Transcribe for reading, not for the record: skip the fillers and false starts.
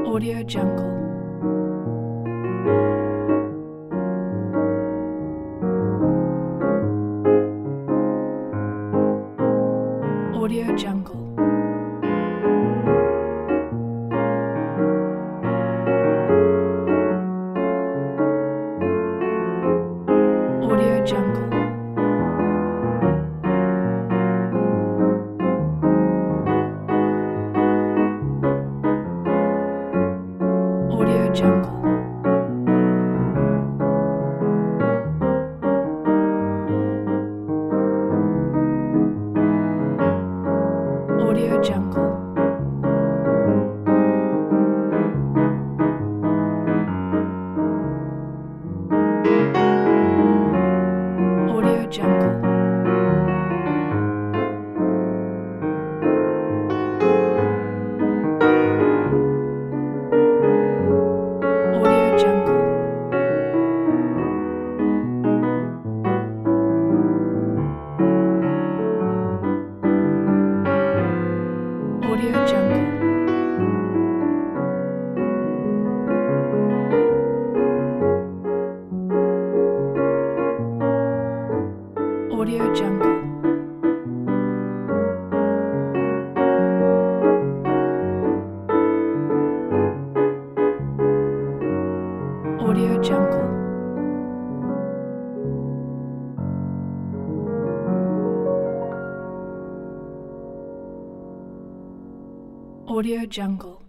Audio Jungle. Audio Jungle. Audio Jungle. Audio Jungle. Audio Jungle. Audio Jungle. Audio Jungle. Audio Jungle. Audio Jungle. Audio Jungle. Audio Jungle.